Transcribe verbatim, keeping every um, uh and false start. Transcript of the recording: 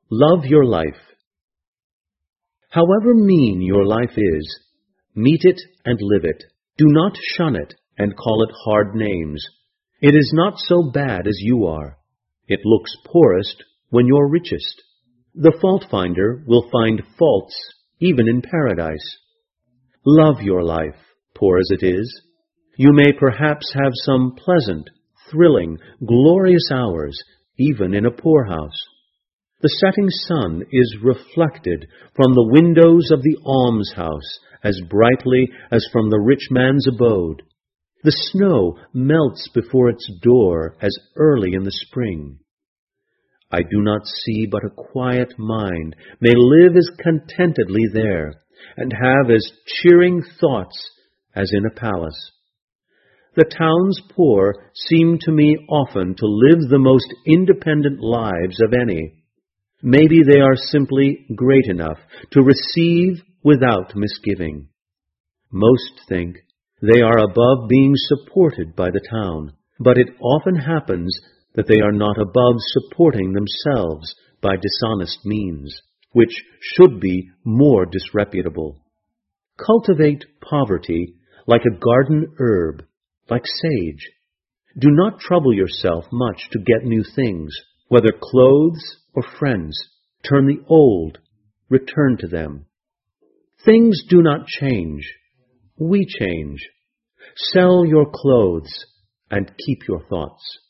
Love your life. However mean your life is, meet it and live it. Do not shun it and call it hard names. It is not so bad as you are. It looks poorest when you're richest. The fault finder will find faults even in paradise. Love your life, poor as it is. You may perhaps have some pleasant, thrilling, glorious hours, even in a poorhouse. The setting sun is reflected from the windows of the almshouse as brightly as from the rich man's abode. The snow melts before its door as early in the spring. I do not see but a quiet mind may live as contentedly there, and have as cheering thoughts as in a palace. The town's poor seem to me often to live the most independent lives of any. Maybe they are simply great enough to receive without misgiving. Most think they are above being supported by the town, but it often happens that they are not above supporting themselves by dishonest means, which should be more disreputable. Cultivate poverty like a garden herb, like sage. Do not trouble yourself much to get new things, whether clothes or friends. Turn the old, return to them. Things do not change. We change. Sell your clothes and keep your thoughts.